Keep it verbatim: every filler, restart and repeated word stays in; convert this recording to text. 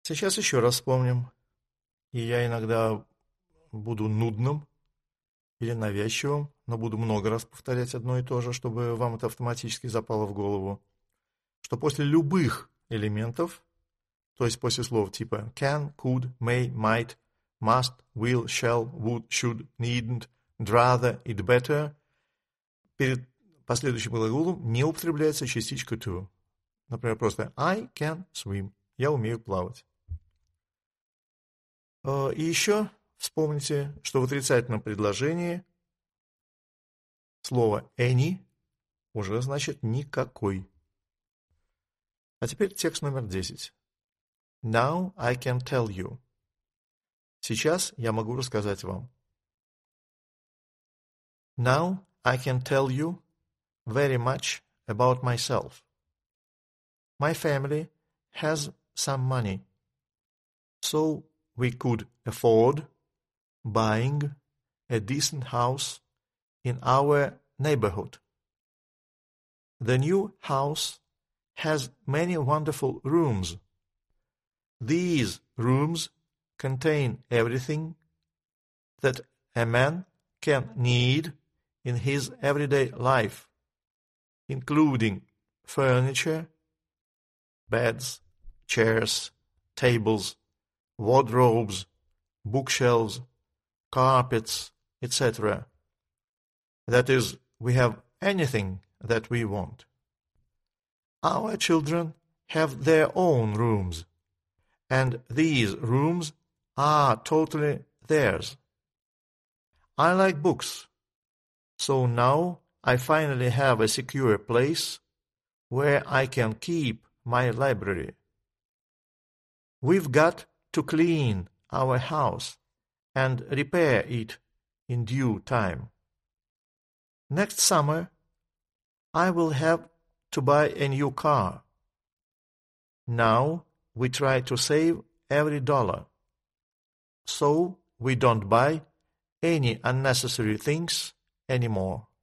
Сейчас еще раз вспомним. И я иногда буду нудным или навязчивым, но буду много раз повторять одно и то же, чтобы вам это автоматически запало в голову, что после любых элементов, то есть после слов типа can, could, may, might, must, will, shall, would, should, needn't, rather, it better, перед последующим глаголом не употребляется частичка to. Например, просто I can swim. Я умею плавать. И еще вспомните, что в отрицательном предложении слово any уже значит никакой. А теперь текст номер десять. Now I can tell you. Сейчас я могу рассказать вам. Now I can tell you very much about myself. My family has some money, so we could afford buying a decent house in our neighborhood. The new house has many wonderful rooms. These rooms contain everything that a man can need in his everyday life, including furniture, beds, chairs, tables, wardrobes, bookshelves, carpets, et cetera. That is, we have anything that we want. Our children have their own rooms, and these rooms are totally theirs. I like books, so now I finally have a secure place where I can keep my library. We've got to clean our house and repair it in due time. Next summer, I will have to buy a new car. Now we try to save every dollar, so we don't buy any unnecessary things anymore.